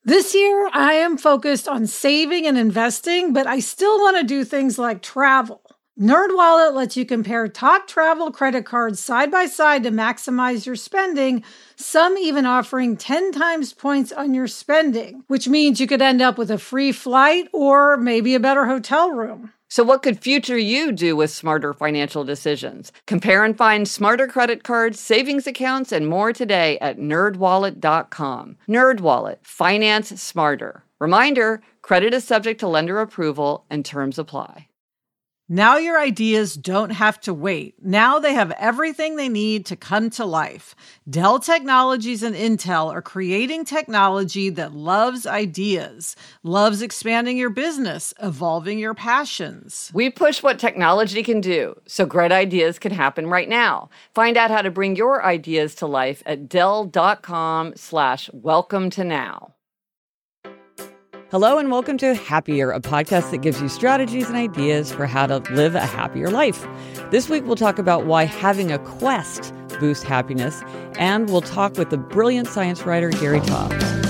This year, I am focused on saving and investing, but I still want to do things like travel. NerdWallet lets you compare top travel credit cards side by side to maximize your spending, some even offering 10 times points on your spending, which means you could end up with a free flight or maybe a better hotel room. So what could future you do with smarter financial decisions? Compare and find smarter credit cards, savings accounts, and more today at nerdwallet.com. NerdWallet. Finance smarter. Reminder, credit is subject to lender approval and terms apply. Now your ideas don't have to wait. Now they have everything they need to come to life. Dell Technologies and Intel are creating technology that loves ideas, loves expanding your business, evolving your passions. We push what technology can do, so great ideas can happen right now. Find out how to bring your ideas to life at Dell.com/welcome to now. Hello and welcome to Happier, a podcast that gives you strategies and ideas for how to live a happier life. This week we'll talk about why having a quest boosts happiness, and we'll talk with the brilliant science writer Gary Taubes.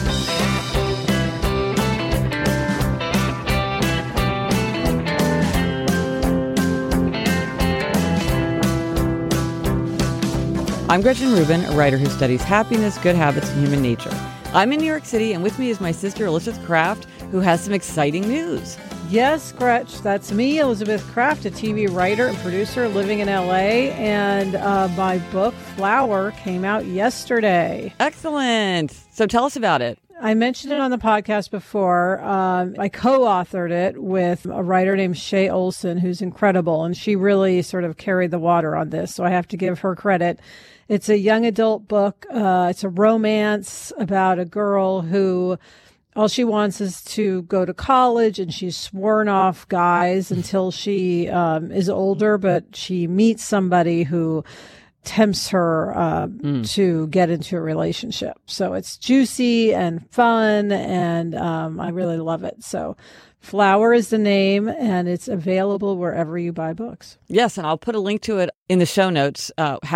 I'm Gretchen Rubin, a writer who studies happiness, good habits, and human nature. I'm in New York City, and with me is my sister, Elizabeth Kraft, who has some exciting news. Yes, Gretch, that's me, Elizabeth Kraft, a TV writer and producer living in LA, and my book, Flower, came out yesterday. Excellent. So tell us about it. I mentioned it on the podcast before. I co-authored it with a writer named Shay Olson, who's incredible, and she really sort of carried the water on this, so I have to give her credit. It's a young adult book. It's a romance about a girl who all she wants is to go to college, and she's sworn off guys until she is older, but she meets somebody who tempts her to get into a relationship. So it's juicy and fun, and I really love it. So Flower is the name, and it's available wherever you buy books. Yes, and I'll put a link to it in the show notes,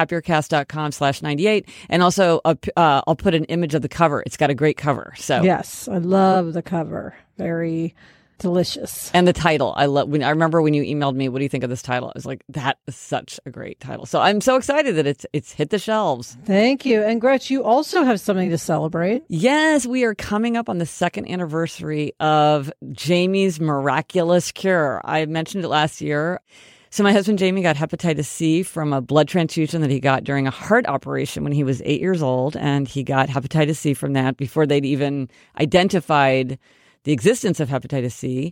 happiercast.com/98. And also I'll put an image of the cover. It's got a great cover. So yes, I love the cover. Very delicious. And the title. I remember when you emailed me, what do you think of this title? I was like, that is such a great title. So I'm so excited that it's hit the shelves. Thank you. And Gretch, you also have something to celebrate. Yes, we are coming up on the second anniversary of Jamie's miraculous cure. I mentioned it last year. So my husband, Jamie, got hepatitis C from a blood transfusion that he got during a heart operation when he was 8 years old. And he got hepatitis C from that before they'd even identified the existence of hepatitis C,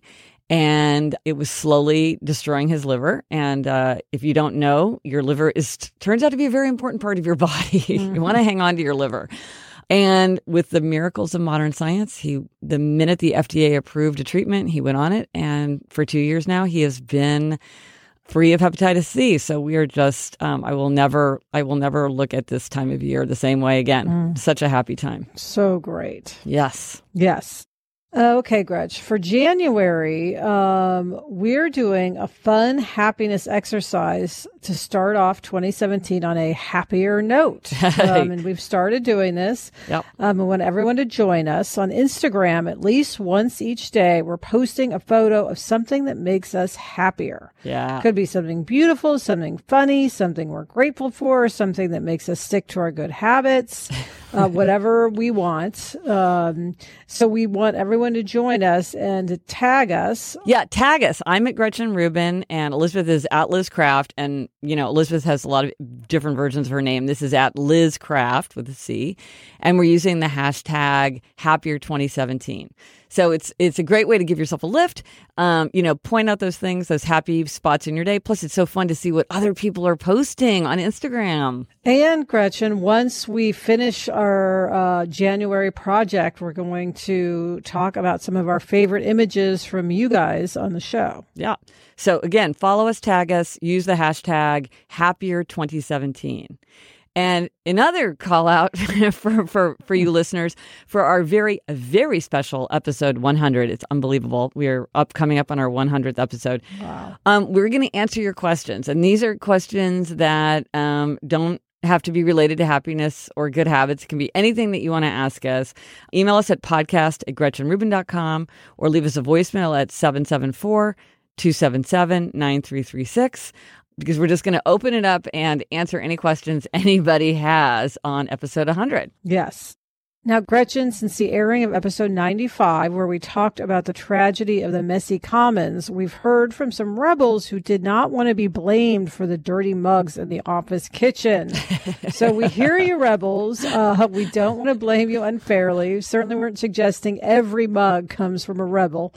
and it was slowly destroying his liver. And if you don't know, your liver turns out to be a very important part of your body. Mm-hmm. You want to hang on to your liver. And with the miracles of modern science, the minute the FDA approved a treatment, he went on it. And for 2 years now, he has been free of hepatitis C. So we are just, I will never look at this time of year the same way again. Such a happy time. So great. Yes. Yes. Okay, Gretch. For January, we're doing a fun happiness exercise to start off 2017 on a happier note. And we've started doing this. Yep. I want everyone to join us on Instagram at least once each day. We're posting a photo of something that makes us happier. Yeah. Could be something beautiful, something funny, something we're grateful for, something that makes us stick to our good habits, whatever we want. So we want everyone to join us and to tag us. Yeah, tag us. I'm at Gretchen Rubin, and Elizabeth is at Liz Kraft. And, Elizabeth has a lot of different versions of her name. This is at Liz Kraft with a C. And we're using the hashtag Happier2017. So it's a great way to give yourself a lift, point out those things, those happy spots in your day. Plus, it's so fun to see what other people are posting on Instagram. And Gretchen, once we finish our January project, we're going to talk about some of our favorite images from you guys on the show. Yeah. So again, follow us, tag us, use the hashtag Happier2017. And another call out for you listeners for our very, very special episode 100. It's unbelievable. We are coming up on our 100th episode. Wow. We're going to answer your questions. And these are questions that don't have to be related to happiness or good habits. It can be anything that you want to ask us. Email us at podcast@gretchenrubin.com or leave us a voicemail at 774-277-9336, because we're just going to open it up and answer any questions anybody has on episode 100. Yes. Now, Gretchen, since the airing of episode 95, where we talked about the tragedy of the messy commons, we've heard from some rebels who did not want to be blamed for the dirty mugs in the office kitchen. So we hear you, rebels. We don't want to blame you unfairly. Certainly weren't suggesting every mug comes from a rebel.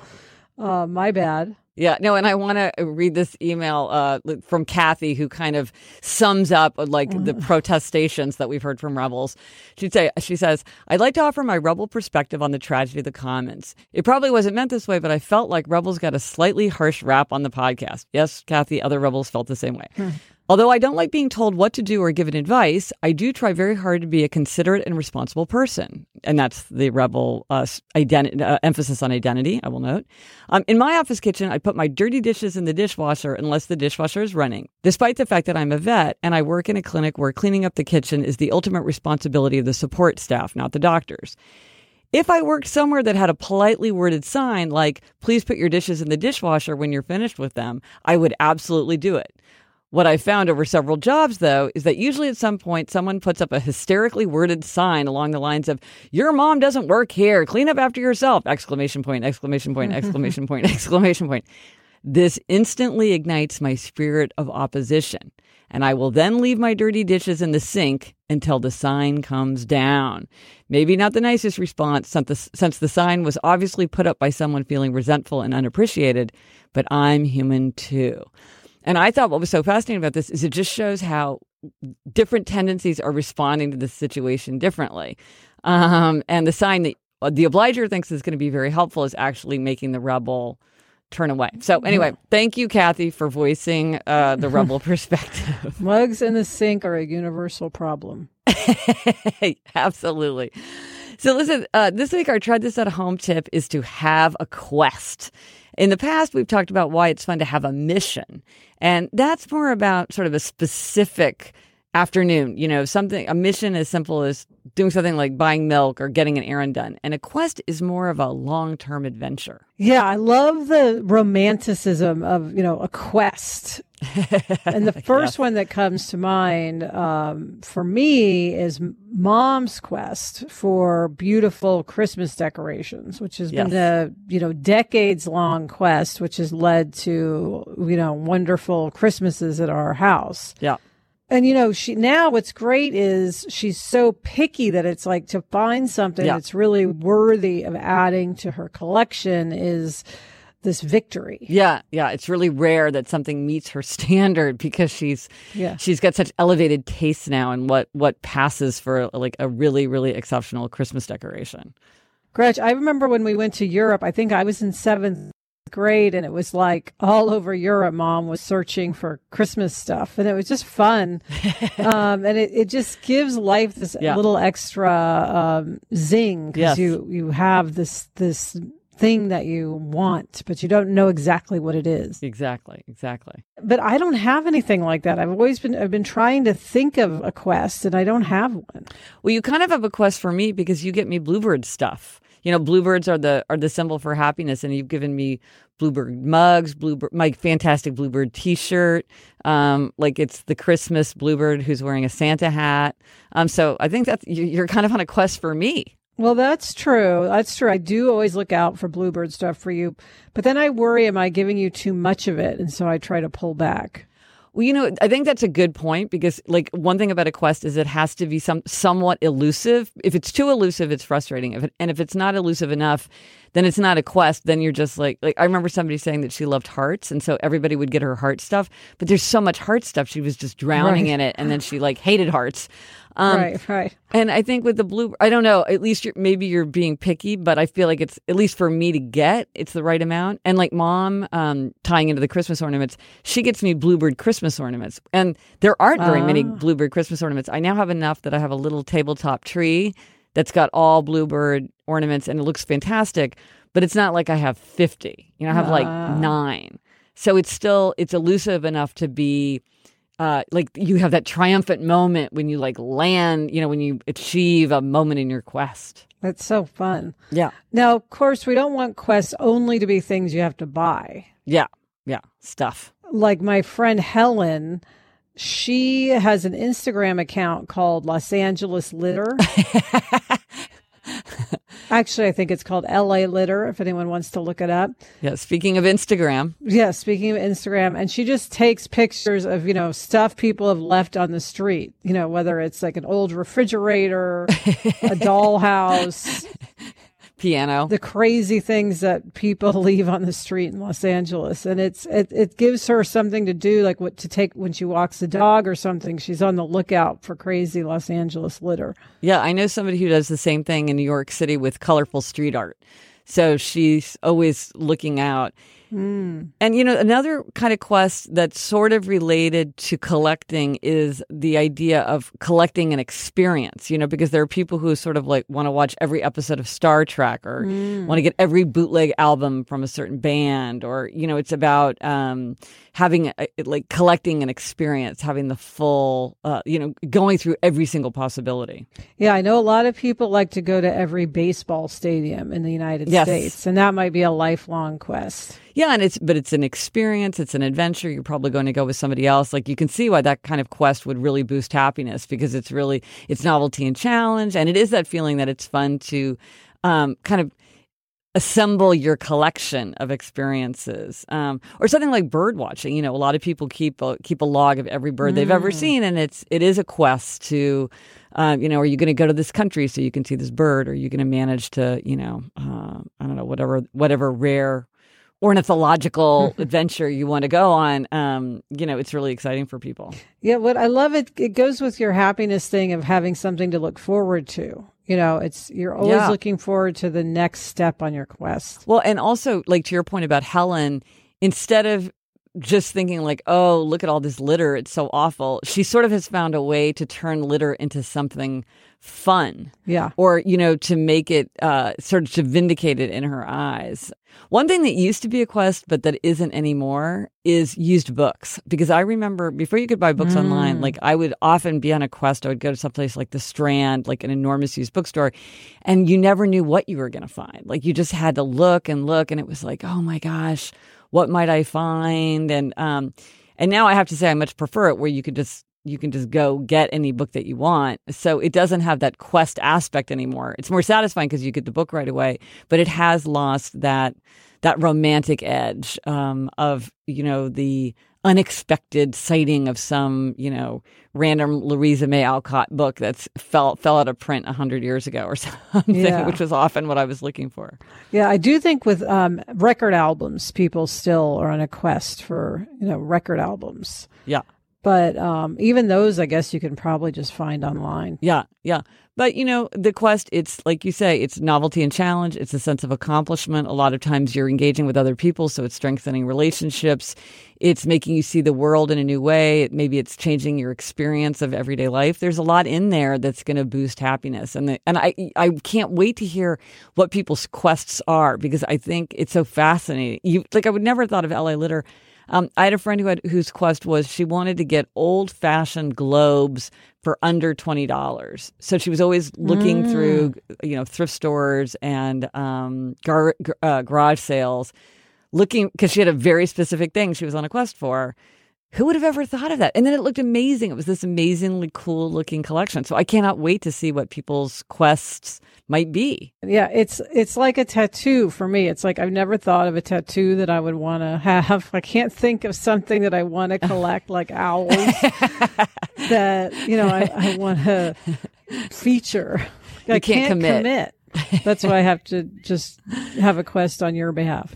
My bad. Yeah, no, and I want to read this email from Kathy, who kind of sums up the protestations that we've heard from rebels. She says, I'd like to offer my rebel perspective on the tragedy of the commons. It probably wasn't meant this way, but I felt like rebels got a slightly harsh rap on the podcast. Yes, Kathy, other rebels felt the same way. Although I don't like being told what to do or given advice, I do try very hard to be a considerate and responsible person. And that's the rebel emphasis on identity, I will note. In my office kitchen, I put my dirty dishes in the dishwasher unless the dishwasher is running, despite the fact that I'm a vet and I work in a clinic where cleaning up the kitchen is the ultimate responsibility of the support staff, not the doctors. If I worked somewhere that had a politely worded sign like, please put your dishes in the dishwasher when you're finished with them, I would absolutely do it. What I found over several jobs, though, is that usually at some point someone puts up a hysterically worded sign along the lines of, your mom doesn't work here, clean up after yourself, exclamation point, exclamation point, exclamation point, exclamation point. This instantly ignites my spirit of opposition, and I will then leave my dirty dishes in the sink until the sign comes down. Maybe not the nicest response, since the sign was obviously put up by someone feeling resentful and unappreciated, but I'm human too. And I thought what was so fascinating about this is it just shows how different tendencies are responding to the situation differently. And the sign that the obliger thinks is going to be very helpful is actually making the rebel turn away. So anyway, thank you, Kathy, for voicing the rebel perspective. Mugs in the sink are a universal problem. Absolutely. So listen, this week our Try This at Home tip is to have a quest. In the past, we've talked about why it's fun to have a mission. And that's more about sort of a specific afternoon, a mission as simple as doing something like buying milk or getting an errand done. And a quest is more of a long-term adventure. Yeah, I love the romanticism of, a quest. And the first one that comes to mind for me is Mom's quest for beautiful Christmas decorations, which has been a decades long quest, which has led to wonderful Christmases at our house. Yeah. And what's great is she's so picky that it's like to find something that's really worthy of adding to her collection is this victory. Yeah. It's really rare that something meets her standard because she's got such elevated tastes now in what passes for like a really, really exceptional Christmas decoration. Gretch, I remember when we went to Europe, I think I was in 7th grade, and it was like all over Europe, Mom was searching for Christmas stuff, and it was just fun. And it just gives life this little extra zing because you have this thing that you want, but you don't know exactly what it is. Exactly. But I don't have anything like that. I've been trying to think of a quest, and I don't have one. Well, you kind of have a quest for me because you get me Bluebird stuff. Bluebirds are the symbol for happiness, and you've given me Bluebird mugs, my fantastic Bluebird T-shirt. It's the Christmas Bluebird who's wearing a Santa hat. So I think that you're kind of on a quest for me. Well, that's true. I do always look out for Bluebird stuff for you, but then I worry, am I giving you too much of it? And so I try to pull back. Well, I think that's a good point because, one thing about a quest is it has to be somewhat elusive. If it's too elusive, it's frustrating. If it's not elusive enough, then it's not a quest. Then you're just like I remember somebody saying that she loved hearts, and so everybody would get her heart stuff. But there's so much heart stuff, she was just drowning in it, and then she hated hearts. Right. And I think with the blue, I don't know, at least maybe you're being picky, but I feel like it's, at least for me to get, it's the right amount. And Mom, tying into the Christmas ornaments, she gets me Bluebird Christmas ornaments. And there aren't very many Bluebird Christmas ornaments. I now have enough that I have a little tabletop tree that's got all Bluebird ornaments, and it looks fantastic, but it's not like I have 50. I have 9. So it's elusive enough to be like you have that triumphant moment when you like land, when you achieve a moment in your quest. That's so fun. Yeah. Now, of course, we don't want quests only to be things you have to buy. Yeah. Stuff. Like my friend Helen, she has an Instagram account called Los Angeles Litter. Actually, I think it's called LA Litter, if anyone wants to look it up. Yeah, speaking of Instagram. Yeah, speaking of Instagram. And she just takes pictures of, stuff people have left on the street, whether it's like an old refrigerator, a dollhouse, piano, the crazy things that people leave on the street in Los Angeles. And it gives her something to do, like what to take when she walks the dog or something. She's on the lookout for crazy Los Angeles litter. Yeah, I know somebody who does the same thing in New York City with colorful street art. So she's always looking out. And, another kind of quest that's sort of related to collecting is the idea of collecting an experience, because there are people who sort of like want to watch every episode of Star Trek or want to get every bootleg album from a certain band, or, it's about having collecting an experience, having the full, going through every single possibility. Yeah, I know a lot of people like to go to every baseball stadium in the United States, and that might be a lifelong quest. Yeah, but it's an experience. It's an adventure. You're probably going to go with somebody else. Like you can see why that kind of quest would really boost happiness, because it's novelty and challenge, and it is that feeling that it's fun to kind of assemble your collection of experiences, or something like bird watching. A lot of people keep a log of every bird they've ever seen, and it is a quest to, are you going to go to this country so you can see this bird? Or are you going to manage to, I don't know, whatever rare ornithological adventure you want to go on? It's really exciting for people. Yeah, what I love it goes with your happiness thing of having something to look forward to. You're always looking forward to the next step on your quest. Well, and also, like to your point about Helen, instead of just thinking like, oh, look at all this litter, it's so awful, she sort of has found a way to turn litter into something fun. Yeah. Or, to make it sort of to vindicate it in her eyes. One thing that used to be a quest, but that isn't anymore, is used books. Because I remember before you could buy books online, like I would often be on a quest. I would go to someplace like the Strand, like an enormous used bookstore, and you never knew what you were going to find. Like you just had to look, and it was like, oh my gosh, what might I find? And now I have to say I much prefer it where you can just go get any book that you want. So it doesn't have that quest aspect anymore. It's more satisfying because you get the book right away, but it has lost that romantic edge of, the unexpected sighting of some, random Louisa May Alcott book that's fell out of print 100 years ago or something, which was often what I was looking for. Yeah, I do think with record albums, people still are on a quest for, record albums. Yeah. But even those, I guess you can probably just find online. Yeah. But, the quest, it's like you say, it's novelty and challenge. It's a sense of accomplishment. A lot of times you're engaging with other people, so it's strengthening relationships. It's making you see the world in a new way. Maybe it's changing your experience of everyday life. There's a lot in there that's going to boost happiness. And I can't wait to hear what people's quests are, because I think it's so fascinating. I would never have thought of LA Litter. I had a friend whose quest was she wanted to get old-fashioned globes for under $20. So she was always looking through, thrift stores and garage sales, looking because she had a very specific thing she was on a quest for. Who would have ever thought of that? And then it looked amazing. It was this amazingly cool looking collection. So I cannot wait to see what people's quests might be. Yeah, it's like a tattoo for me. It's like I've never thought of a tattoo that I would want to have. I can't think of something that I want to collect like owls that, I want to feature. I can't commit. That's why I have to just have a quest on your behalf.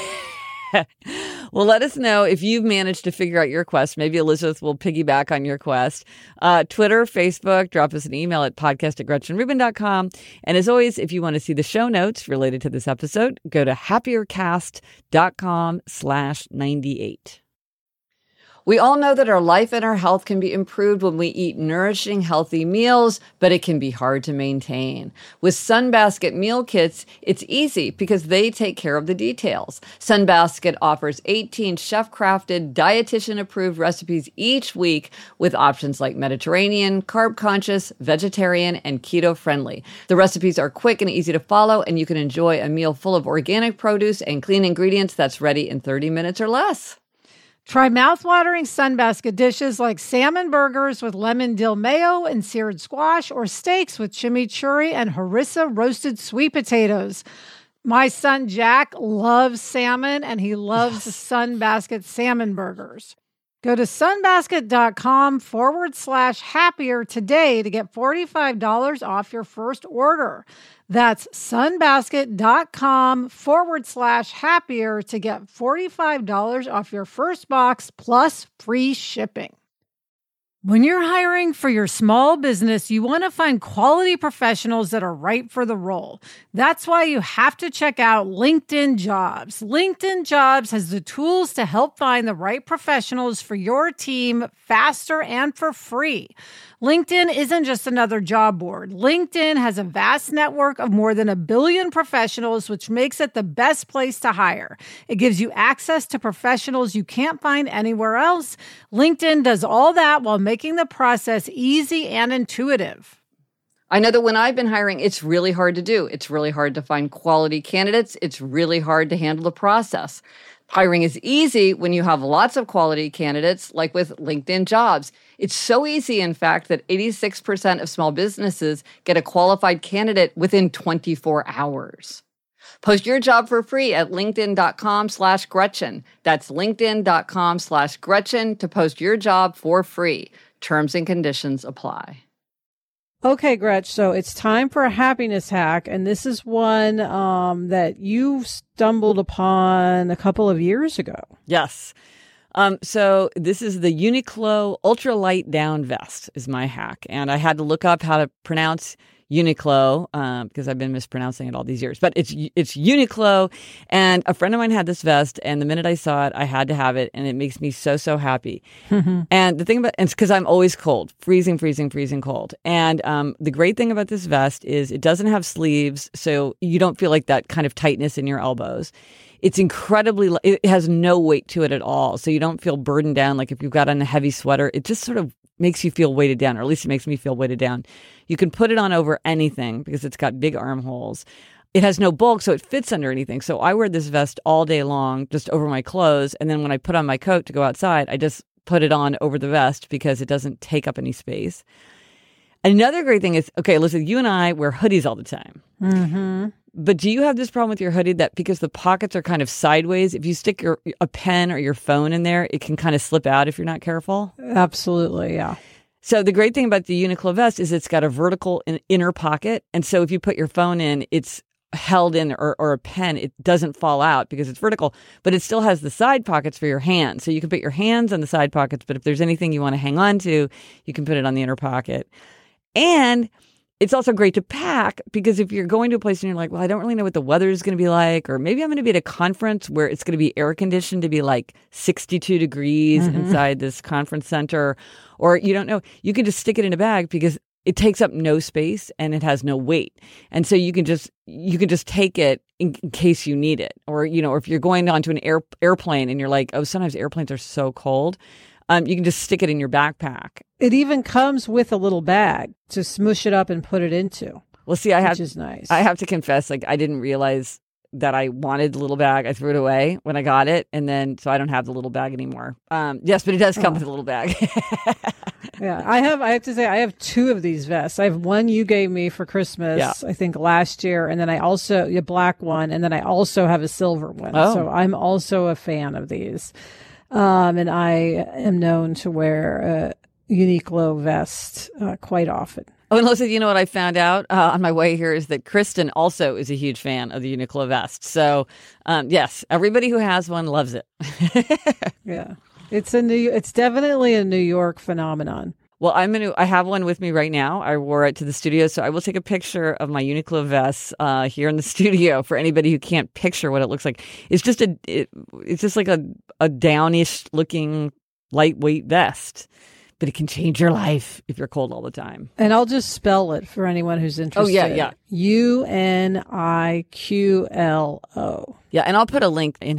Well, let us know if you've managed to figure out your quest. Maybe Elizabeth will piggyback on your quest. Twitter, Facebook, drop us an email at podcast@GretchenRubin.com. And as always, if you want to see the show notes related to this episode, go to happiercast.com/98. We all know that our life and our health can be improved when we eat nourishing, healthy meals, but it can be hard to maintain. With Sunbasket meal kits, it's easy because they take care of the details. Sunbasket offers 18 chef-crafted, dietitian-approved recipes each week with options like Mediterranean, carb-conscious, vegetarian, and keto-friendly. The recipes are quick and easy to follow, and you can enjoy a meal full of organic produce and clean ingredients that's ready in 30 minutes or less. Try mouthwatering Sunbasket dishes like salmon burgers with lemon dill mayo and seared squash, or steaks with chimichurri and harissa roasted sweet potatoes. My son Jack loves salmon, and he loves Sunbasket salmon burgers. Go to sunbasket.com/happier today to get $45 off your first order. That's sunbasket.com/happier to get $45 off your first box plus free shipping. When you're hiring for your small business, you want to find quality professionals that are right for the role. That's why you have to check out LinkedIn Jobs. LinkedIn Jobs has the tools to help find the right professionals for your team faster and for free. LinkedIn isn't just another job board. LinkedIn has a vast network of more than 1 billion professionals, which makes it the best place to hire. It gives you access to professionals you can't find anywhere else. LinkedIn does all that while making the process easy and intuitive. I know that when I've been hiring, it's really hard to do. It's really hard to find quality candidates. It's really hard to handle the process. Hiring is easy when you have lots of quality candidates, like with LinkedIn Jobs. It's so easy, in fact, that 86% of small businesses get a qualified candidate within 24 hours. Post your job for free at linkedin.com/Gretchen. That's linkedin.com/Gretchen to post your job for free. Terms and conditions apply. Okay, Gretch, so it's time for a happiness hack, and this is one that you stumbled upon a couple of years ago. Yes. So this is the Uniqlo Ultralight Down Vest is my hack, and I had to look up how to pronounce Uniqlo because I've been mispronouncing it all these years. But it's Uniqlo, and a friend of mine had this vest, and the minute I saw it, I had to have it, and it makes me so, so happy. And the thing about it's because I'm always cold, freezing cold. And the great thing about this vest is it doesn't have sleeves, so you don't feel like that kind of tightness in your elbows. It's incredibly, it has no weight to it at all, so you don't feel burdened down like if you've got on a heavy sweater. It just sort of makes you feel weighted down, or at least it makes me feel weighted down. You can put it on over anything because it's got big armholes. It has no bulk, so it fits under anything. So I wear this vest all day long, just over my clothes. And then when I put on my coat to go outside, I just put it on over the vest because it doesn't take up any space. Another great thing is, okay, listen, you and I wear hoodies all the time. Mm-hmm. But do you have this problem with your hoodie that because the pockets are kind of sideways, if you stick a pen or your phone in there, it can kind of slip out if you're not careful? Absolutely, yeah. So the great thing about the Uniqlo vest is it's got a vertical inner pocket. And so if you put your phone in, it's held in, or a pen, it doesn't fall out because it's vertical, but it still has the side pockets for your hands. So you can put your hands on the side pockets, but if there's anything you want to hang on to, you can put it on the inner pocket. And it's also great to pack because if you're going to a place and you're like, well, I don't really know what the weather is going to be like, or maybe I'm going to be at a conference where it's going to be air conditioned to be like 62 degrees inside this conference center, or you don't know, you can just stick it in a bag because it takes up no space and it has no weight. And so you can just take it in case you need it. Or, or if you're going onto an airplane and you're like, oh, sometimes airplanes are so cold. You can just stick it in your backpack. It even comes with a little bag to smush it up and put it into. Well, see, which is nice. I have to confess, like I didn't realize that I wanted the little bag. I threw it away when I got it, and then so I don't have the little bag anymore. Yes, but it does come with a little bag. Yeah, I have to say I have 2 of these vests. I have one you gave me for Christmas, I think last year, and then I also a black one, and then I also have a silver one. Oh. So I'm also a fan of these. And I am known to wear a Uniqlo vest quite often. Oh, and listen, you know what I found out on my way here is that Kristen also is a huge fan of the Uniqlo vest. So, yes, everybody who has one loves it. Yeah, it's definitely a New York phenomenon. Well, I have one with me right now. I wore it to the studio, so I will take a picture of my Uniqlo vest here in the studio for anybody who can't picture what it looks like. It's just like a downish looking lightweight vest. But it can change your life if you're cold all the time. And I'll just spell it for anyone who's interested. Oh, yeah. UNIQLO. Yeah, and I'll put a link in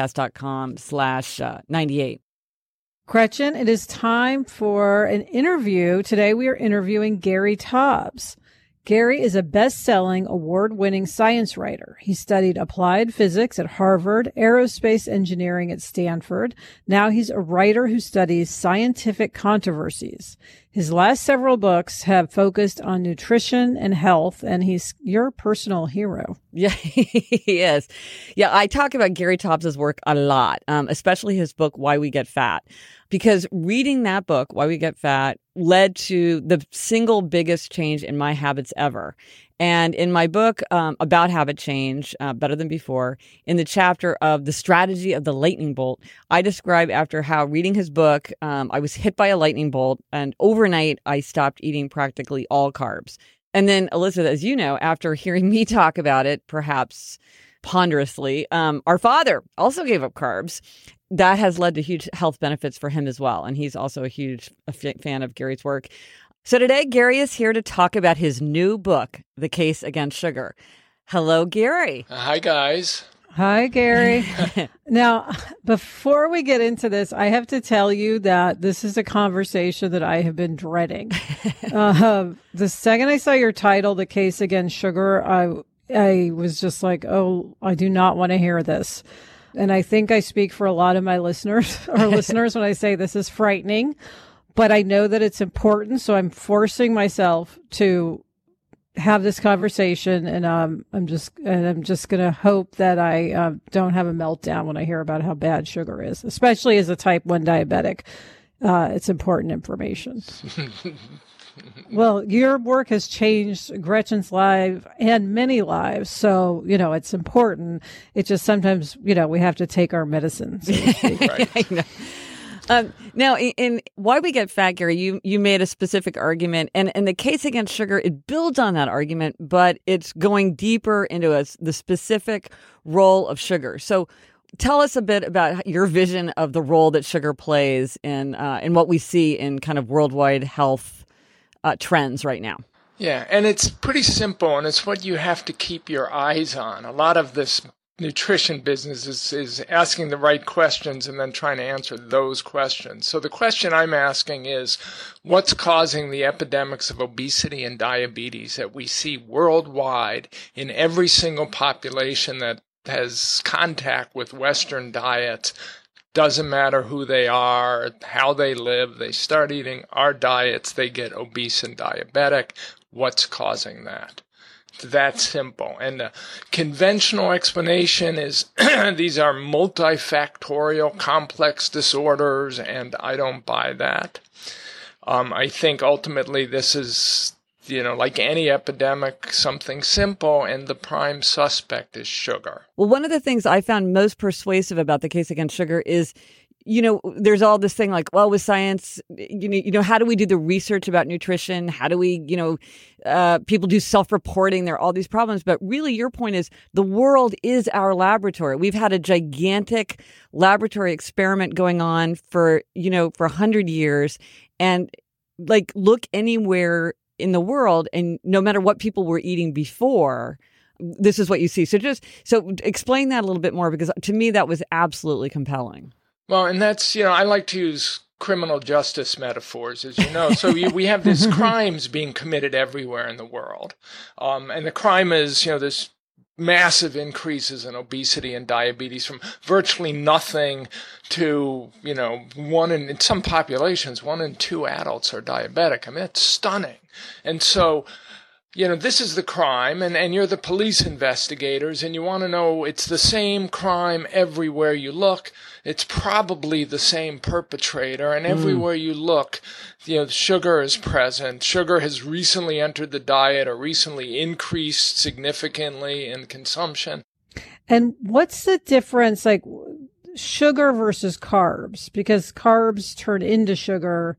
happiercast.com/98. Gretchen, it is time for an interview. Today we are interviewing Gary Taubes. Gary is a best-selling, award-winning science writer. He studied applied physics at Harvard, aerospace engineering at Stanford. Now he's a writer who studies scientific controversies. His last several books have focused on nutrition and health, and he's your personal hero. Yeah, he is. Yeah, I talk about Gary Taubes' work a lot, especially his book, Why We Get Fat, because reading that book, Why We Get Fat, led to the single biggest change in my habits ever. And in my book about habit change, Better Than Before, in the chapter of the strategy of the lightning bolt, I describe after how reading his book, I was hit by a lightning bolt, and overnight I stopped eating practically all carbs. And then, Elizabeth, as you know, after hearing me talk about it, perhaps ponderously, our father also gave up carbs. That has led to huge health benefits for him as well. And he's also a huge fan of Gary's work. So today, Gary is here to talk about his new book, The Case Against Sugar. Hello, Gary. Hi, guys. Hi, Gary. Now, before we get into this, I have to tell you that this is a conversation that I have been dreading. The second I saw your title, The Case Against Sugar, I was just like, oh, I do not want to hear this. And I think I speak for a lot of my listeners when I say this is frightening, but I know that it's important. So I'm forcing myself to have this conversation, and I'm just going to hope that I don't have a meltdown when I hear about how bad sugar is, especially as a type 1 diabetic. It's important information. Well, your work has changed Gretchen's life and many lives. So, it's important. It's just sometimes, we have to take our medicine. So to speak. Right. I know. Now, in Why We Get Fat, Gary, you made a specific argument, and The Case Against Sugar, it builds on that argument, but it's going deeper into the specific role of sugar. So tell us a bit about your vision of the role that sugar plays in what we see in kind of worldwide health trends right now. Yeah, and it's pretty simple, and it's what you have to keep your eyes on. A lot of this nutrition business is asking the right questions and then trying to answer those questions. So the question I'm asking is, what's causing the epidemics of obesity and diabetes that we see worldwide in every single population that has contact with Western diets? Doesn't matter who they are, how they live, they start eating our diets, they get obese and diabetic. What's causing that? It's that simple. And the conventional explanation is these are multifactorial complex disorders, and I don't buy that. I think ultimately this is, like any epidemic, something simple, and the prime suspect is sugar. Well, one of the things I found most persuasive about The Case Against Sugar is, there's all this thing like, well, with science, how do we do the research about nutrition? How do we, people do self-reporting? There are all these problems. But really, your point is the world is our laboratory. We've had a gigantic laboratory experiment going on for 100 years. And look anywhere in the world, and no matter what people were eating before, this is what you see. So explain that a little bit more, because to me that was absolutely compelling. Well, and that's, I like to use criminal justice metaphors, as you know. So we have these crimes being committed everywhere in the world. And the crime is, this massive increases in obesity and diabetes from virtually nothing to, in some populations, 1 in 2 adults are diabetic. I mean, it's stunning. And so, this is the crime, and you're the police investigators, and you want to know it's the same crime everywhere you look. It's probably the same perpetrator, and everywhere you look, sugar is present. Sugar has recently entered the diet or recently increased significantly in consumption. And what's the difference, like sugar versus carbs? Because carbs turn into sugar.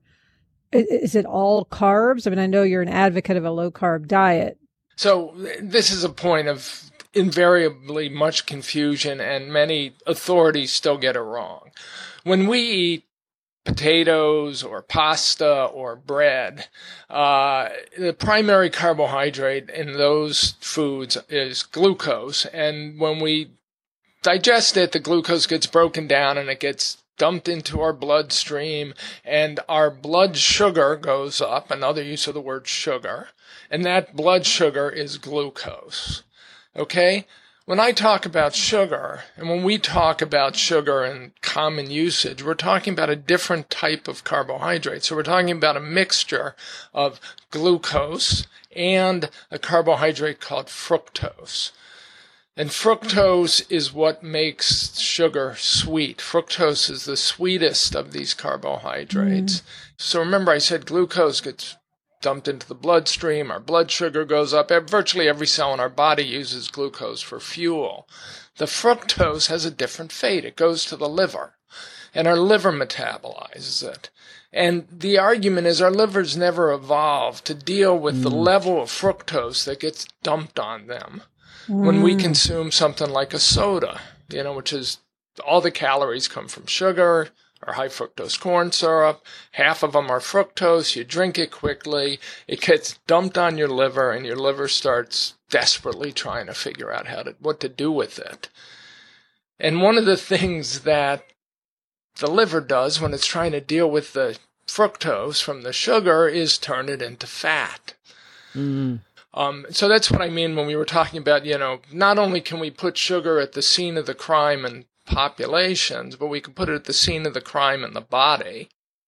Is it all carbs? I mean, I know you're an advocate of a low-carb diet. So this is a point of invariably much confusion, and many authorities still get it wrong. When we eat potatoes or pasta or bread, the primary carbohydrate in those foods is glucose. And when we digest it, the glucose gets broken down and it gets dumped into our bloodstream, and our blood sugar goes up, another use of the word sugar, and that blood sugar is glucose. Okay? When I talk about sugar, and when we talk about sugar in common usage, we're talking about a different type of carbohydrate. So we're talking about a mixture of glucose and a carbohydrate called fructose. And fructose is what makes sugar sweet. Fructose is the sweetest of these carbohydrates. So remember I said glucose gets dumped into the bloodstream, our blood sugar goes up. Virtually every cell in our body uses glucose for fuel. The fructose has a different fate. It goes to the liver, and our liver metabolizes it. And the argument is our livers never evolved to deal with the level of fructose that gets dumped on them when we consume something like a soda, which is all the calories come from sugar or high fructose corn syrup. Half of them are fructose. You drink it quickly. It gets dumped on your liver, and your liver starts desperately trying to figure out what to do with it. And one of the things that the liver does when it's trying to deal with the fructose from the sugar is turn it into fat. So that's what I mean when we were talking about, not only can we put sugar at the scene of the crime in populations, but we can put it at the scene of the crime in the body.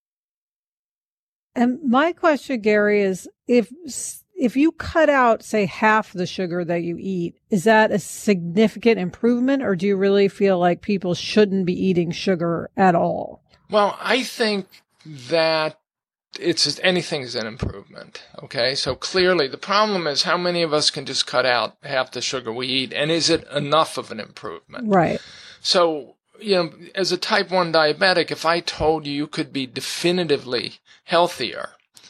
And my question, Gary, is if you cut out, say, half the sugar that you eat, is that a significant improvement, or do you really feel like people shouldn't be eating sugar at all? Well, I think that anything's an improvement. Okay. So clearly the problem is how many of us can just cut out half the sugar we eat, and is it enough of an improvement? Right. So, as a type 1 diabetic, if I told you could be definitively healthier,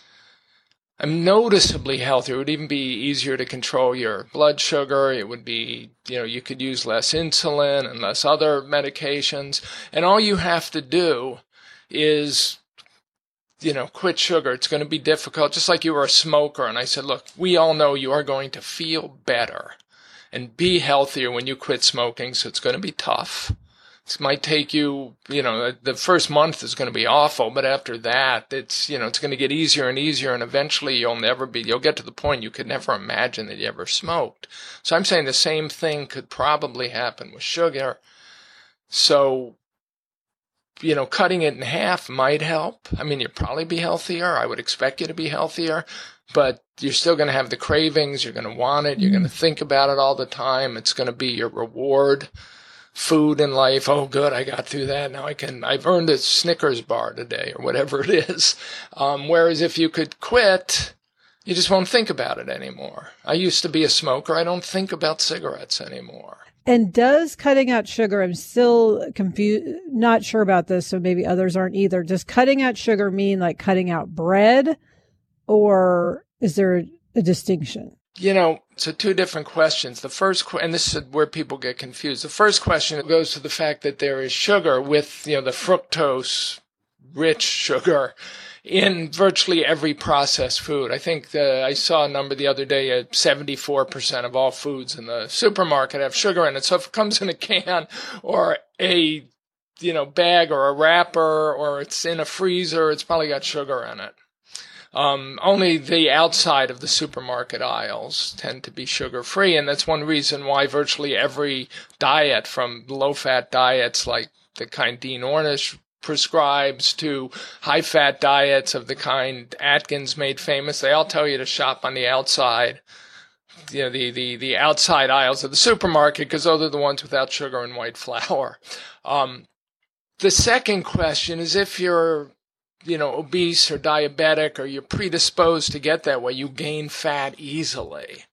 noticeably healthier, it would even be easier to control your blood sugar. It would be, you could use less insulin and less other medications. And all you have to do is quit sugar. It's going to be difficult, just like you were a smoker. And I said, look, we all know you are going to feel better and be healthier when you quit smoking. So it's going to be tough. It might take you, the first month is going to be awful, but after that, it's going to get easier and easier. And eventually you'll get to the point you could never imagine that you ever smoked. So I'm saying the same thing could probably happen with sugar. So, cutting it in half might help. You'll probably be healthier. I would expect you to be healthier, but you're still going to have the cravings. You're going to want it. You're going to think about it all the time. It's going to be your reward food in life. Oh, good. I got through that. Now I've earned a Snickers bar today or whatever it is. Whereas if you could quit, you just won't think about it anymore. I used to be a smoker. I don't think about cigarettes anymore. And does cutting out sugar, I'm still not sure about this, so maybe others aren't either. Does cutting out sugar mean like cutting out bread, or is there a distinction? So two different questions. The first, and this is where people get confused. The first question goes to the fact that there is sugar with, the fructose-rich sugar in virtually every processed food. I think I saw a number the other day, 74% of all foods in the supermarket have sugar in it. So if it comes in a can or a, bag or a wrapper, or it's in a freezer, it's probably got sugar in it. Only the outside of the supermarket aisles tend to be sugar-free, and that's one reason why virtually every diet, from low-fat diets like the kind Dean Ornish prescribes to high-fat diets of the kind Atkins made famous, they all tell you to shop on the outside, the outside aisles of the supermarket, because those are the ones without sugar and white flour. The second question is if you're obese or diabetic, or you're predisposed to get that way, you gain fat easily.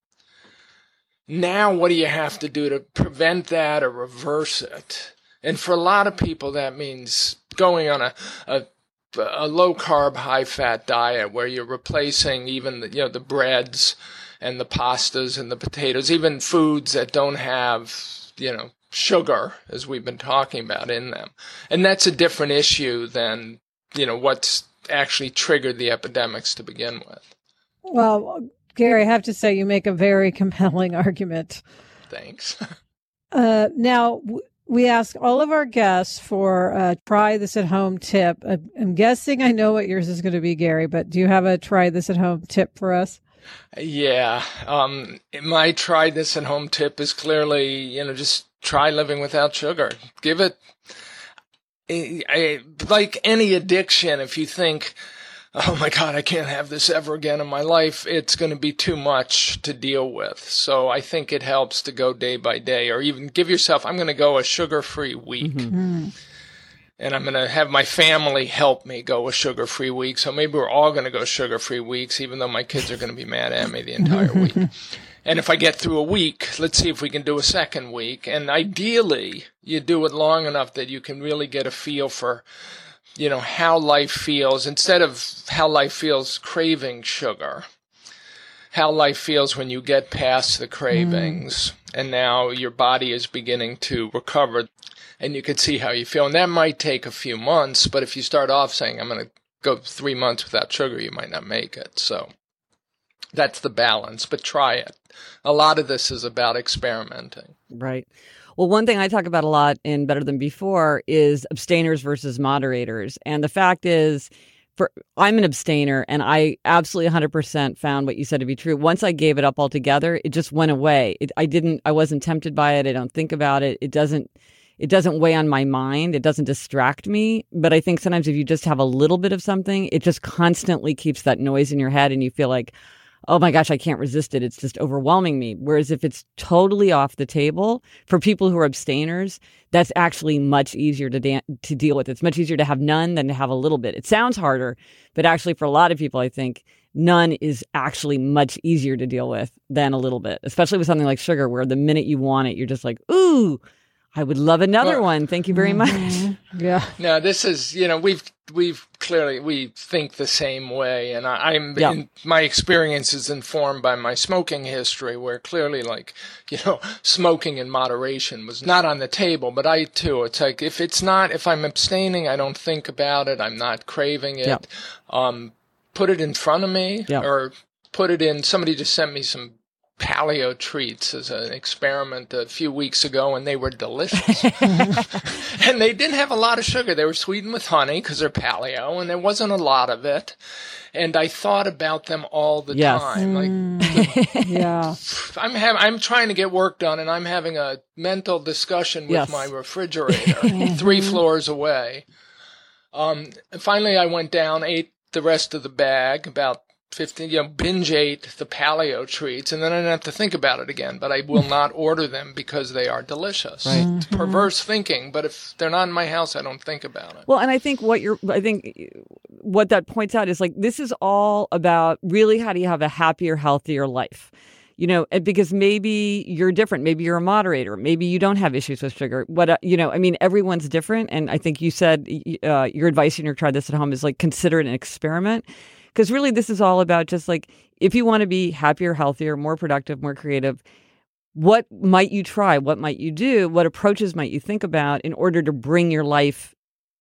Now, what do you have to do to prevent that or reverse it? And for a lot of people, that means going on a low-carb, high-fat diet where you're replacing even the breads and the pastas and the potatoes, even foods that don't have, sugar, as we've been talking about, in them. And that's a different issue than what's actually triggered the epidemics to begin with. Well, Gary, I have to say you make a very compelling argument. Thanks. Now, we ask all of our guests for a try this at home tip. I'm guessing I know what yours is going to be, Gary, but do you have a try this at home tip for us? Yeah. My try this at home tip is clearly, just try living without sugar. Give it, like any addiction, if you think, oh my God, I can't have this ever again in my life, it's going to be too much to deal with. So I think it helps to go day by day, or even give yourself, I'm going to go a sugar-free week. Mm-hmm. And I'm going to have my family help me go a sugar-free week. So maybe we're all going to go sugar-free weeks, even though my kids are going to be mad at me the entire week. And if I get through a week, let's see if we can do a second week. And ideally, you do it long enough that you can really get a feel for how life feels, instead of how life feels craving sugar, how life feels when you get past the cravings and now your body is beginning to recover and you can see how you feel. And that might take a few months, but if you start off saying, I'm going to go 3 months without sugar, you might not make it. So that's the balance, but try it. A lot of this is about experimenting. Right. Well, one thing I talk about a lot in Better Than Before is abstainers versus moderators. And the fact is, I'm an abstainer, and I absolutely 100% found what you said to be true. Once I gave it up altogether, it just went away. I wasn't tempted by it. I don't think about it. It doesn't weigh on my mind. It doesn't distract me. But I think sometimes if you just have a little bit of something, it just constantly keeps that noise in your head and you feel like, oh my gosh, I can't resist it. It's just overwhelming me. Whereas if it's totally off the table, for people who are abstainers, that's actually much easier to deal with. It's much easier to have none than to have a little bit. It sounds harder, but actually for a lot of people, I think none is actually much easier to deal with than a little bit, especially with something like sugar, where the minute you want it, you're just like, ooh, I would love another one. Thank you very much. Yeah. No, this is, we've clearly, we think the same way. And my experience is informed by my smoking history, where clearly, smoking in moderation was not on the table. But I too, it's like, if I'm abstaining, I don't think about it. I'm not craving it. Yep. Put it in front of me, or put it in, somebody just sent me some paleo treats as an experiment a few weeks ago, and they were delicious. And they didn't have a lot of sugar. They were sweetened with honey because they're paleo, and there wasn't a lot of it. And I thought about them all the time. I'm trying to get work done, and I'm having a mental discussion with my refrigerator 3 floors away. And finally, I went down, ate the rest of the bag, about 15, binge ate the paleo treats, and then I didn't have to think about it again. But I will not order them because they are delicious. Right. It's perverse thinking, but if they're not in my house, I don't think about it. Well, and I think what that points out is this is all about really how do you have a happier, healthier life. Because maybe you're different. Maybe you're a moderator. Maybe you don't have issues with sugar. Everyone's different. And I think you said your advice in your Try This at Home is consider it an experiment. Because really, this is all about just if you want to be happier, healthier, more productive, more creative, what might you try? What might you do? What approaches might you think about in order to bring your life,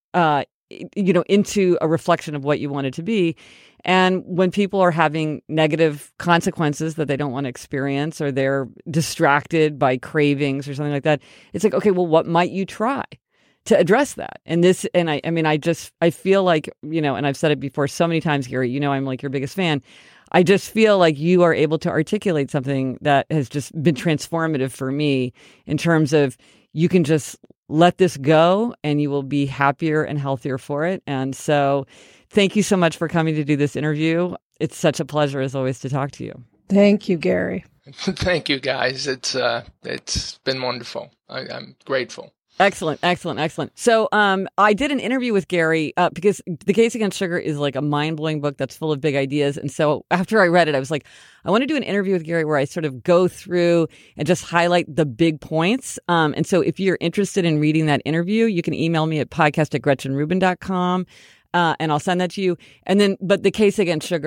into a reflection of what you want it to be? And when people are having negative consequences that they don't want to experience, or they're distracted by cravings or something like that, it's like, okay, well, what might you try to address that? And I feel like, and I've said it before so many times, Gary, I'm your biggest fan. I just feel like you are able to articulate something that has just been transformative for me in terms of you can just let this go and you will be happier and healthier for it. And so thank you so much for coming to do this interview. It's such a pleasure, as always, to talk to you. Thank you, Gary. Thank you, guys. It's been wonderful. I'm grateful. Excellent. So I did an interview with Gary because The Case Against Sugar is a mind-blowing book that's full of big ideas. And so after I read it, I was like, I want to do an interview with Gary where I sort of go through and just highlight the big points. And so if you're interested in reading that interview, you can email me at podcast@gretchenrubin.com. And I'll send that to you. And then, but The Case Against Sugar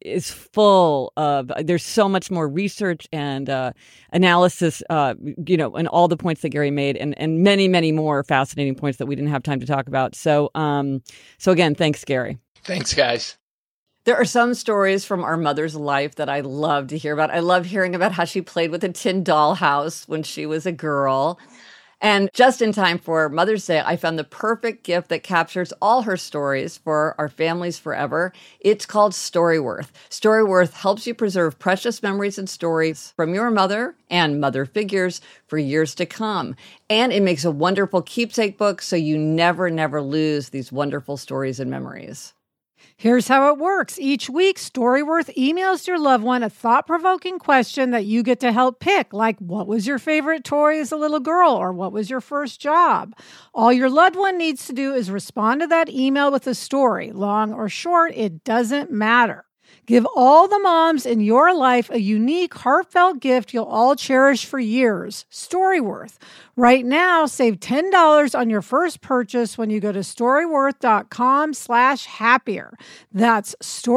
is full of, there's so much more research and analysis, and all the points that Gary made, and many, many more fascinating points that we didn't have time to talk about. So again, thanks, Gary. Thanks, guys. There are some stories from our mother's life that I love to hear about. I love hearing about how she played with a tin dollhouse when she was a girl. And just in time for Mother's Day, I found the perfect gift that captures all her stories for our families forever. It's called Storyworth. Storyworth helps you preserve precious memories and stories from your mother and mother figures for years to come. And it makes a wonderful keepsake book so you never lose these wonderful stories and memories. Here's how it works. Each week, Storyworth emails your loved one a thought-provoking question that you get to help pick, like what was your favorite toy as a little girl, or what was your first job? All your loved one needs to do is respond to that email with a story. Long or short, it doesn't matter. Give all the moms in your life a unique, heartfelt gift you'll all cherish for years. Storyworth. Right now, save $10 on your first purchase when you go to storyworth.com/happier. That's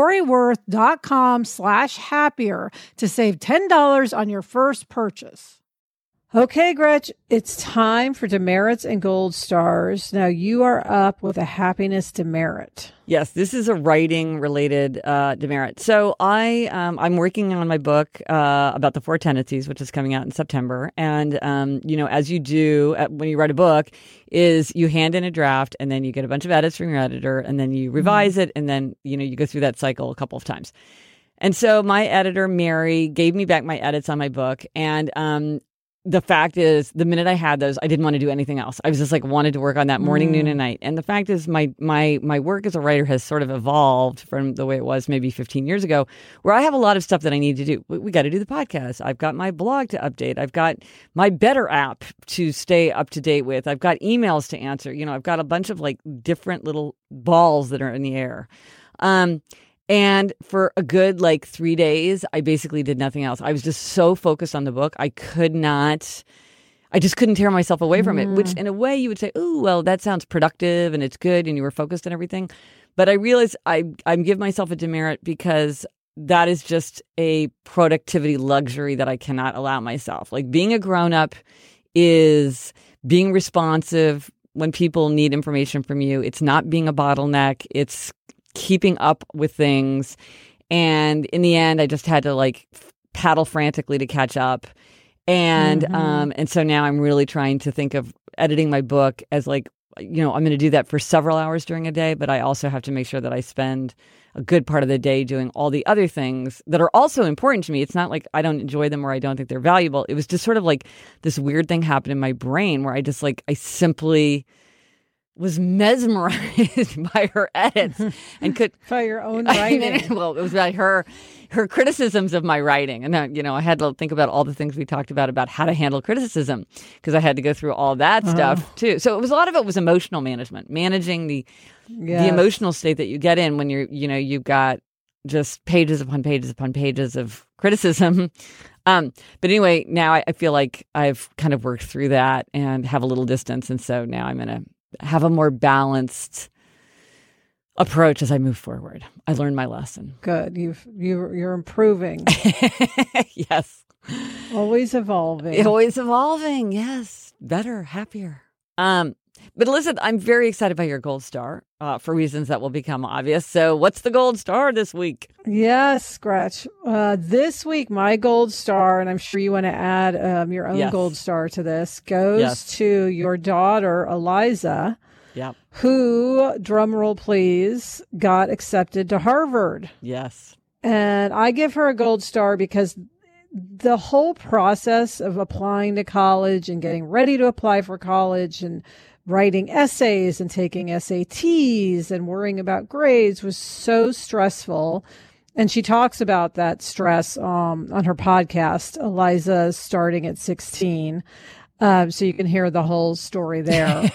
storyworth.com/happier to save $10 on your first purchase. Okay, Gretch, it's time for demerits and gold stars. Now you are up with a happiness demerit. Yes, this is a writing-related demerit. So I'm working on my book about the 4 tendencies, which is coming out in September. And, as you do when you write a book, is you hand in a draft, and then you get a bunch of edits from your editor, and then you revise it, and then, you go through that cycle a couple of times. And so my editor, Mary, gave me back my edits on my book, and the fact is, the minute I had those, I didn't want to do anything else. I was just wanted to work on that morning, noon, and night. And the fact is, my work as a writer has sort of evolved from the way it was maybe 15 years ago, where I have a lot of stuff that I need to do. We got to do the podcast. I've got my blog to update. I've got my Better app to stay up to date with. I've got emails to answer. I've got a bunch of different little balls that are in the air. And for a good 3 days, I basically did nothing else. I was just so focused on the book. I just couldn't tear myself away from it, which in a way you would say, oh, well, that sounds productive and it's good and you were focused and everything. But I realized I give myself a demerit because that is just a productivity luxury that I cannot allow myself. Being a grown-up is being responsive when people need information from you. It's not being a bottleneck. It's keeping up with things. And in the end, I just had to paddle frantically to catch up. And and so now I'm really trying to think of editing my book as I'm going to do that for several hours during a day, but I also have to make sure that I spend a good part of the day doing all the other things that are also important to me. It's not like I don't enjoy them or I don't think they're valuable. It was just sort of this weird thing happened in my brain where I just I simply was mesmerized by her edits and could by your own writing. Well, it was by her criticisms of my writing, and I had to think about all the things we talked about how to handle criticism, because I had to go through all that stuff too. So a lot of it was emotional management, managing the emotional state that you get in when you've got just pages upon pages upon pages of criticism. But anyway, now I feel like I've kind of worked through that and have a little distance, and so now I'm going to have a more balanced approach as I move forward. I learned my lesson. Good. You're improving. Yes. Always evolving. Always evolving. Yes. Better, happier. But listen, I'm very excited by your gold star for reasons that will become obvious. So what's the gold star this week? Yes, Scratch. This week, my gold star, and I'm sure you want to add your own gold star to this, goes to your daughter, Eliza, who, drumroll please, got accepted to Harvard. Yes. And I give her a gold star because the whole process of applying to college and getting ready to apply for college and writing essays and taking SATs and worrying about grades was so stressful. And she talks about that stress on her podcast, Eliza Starting at 16. So you can hear the whole story there.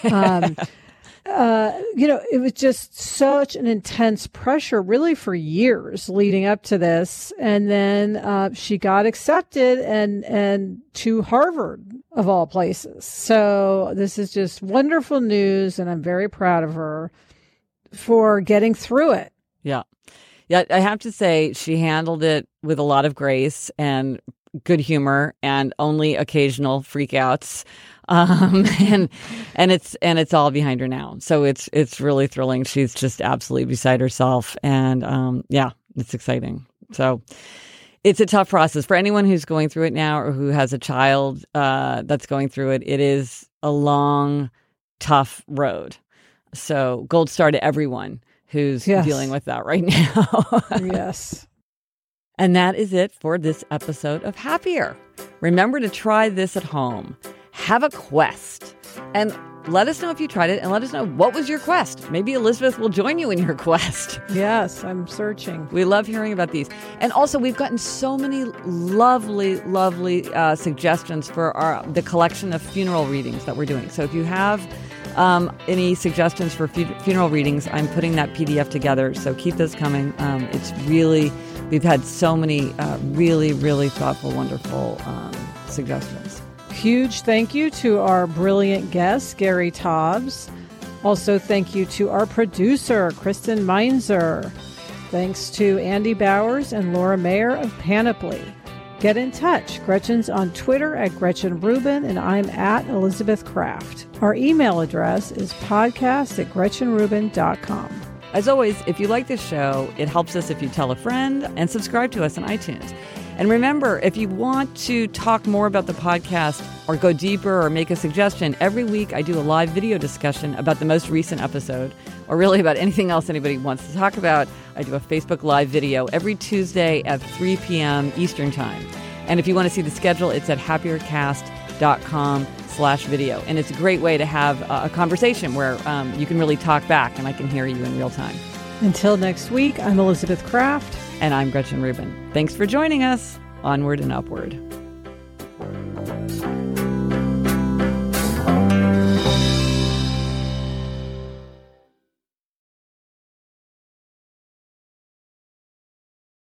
It was just such an intense pressure really for years leading up to this. And then she got accepted and to Harvard of all places. So this is just wonderful news. And I'm very proud of her for getting through it. Yeah. Yeah, I have to say she handled it with a lot of grace and good humor and only occasional freakouts. And it's all behind her now. So it's really thrilling. She's just absolutely beside herself. And yeah, it's exciting. So it's a tough process for anyone who's going through it now or who has a child that's going through it. It is a long, tough road. So gold star to everyone who's dealing with that right now. Yes. And that is it for this episode of Happier. Remember to try this at home. Have a quest. And let us know if you tried it and let us know what was your quest. Maybe Elizabeth will join you in your quest. Yes, I'm searching. We love hearing about these. And also, we've gotten so many lovely, lovely suggestions for the collection of funeral readings that we're doing. So if you have any suggestions for funeral readings, I'm putting that PDF together. So keep those coming. It's really, we've had so many really, really thoughtful, wonderful suggestions. Huge thank you to our brilliant guest, Gary Taubes. Also, thank you to our producer, Kristen Meinzer. Thanks to Andy Bowers and Laura Mayer of Panoply. Get in touch. Gretchen's on Twitter at Gretchen Rubin, and I'm at Elizabeth Kraft. Our email address is podcast@GretchenRubin.com. As always, if you like this show, it helps us if you tell a friend and subscribe to us on iTunes. And remember, if you want to talk more about the podcast or go deeper or make a suggestion, every week I do a live video discussion about the most recent episode, or really about anything else anybody wants to talk about. I do a Facebook Live video every Tuesday at 3 p.m. Eastern Time. And if you want to see the schedule, it's at happiercast.com/video. And it's a great way to have a conversation where you can really talk back and I can hear you in real time. Until next week, I'm Elizabeth Kraft. And I'm Gretchen Rubin. Thanks for joining us. Onward and upward.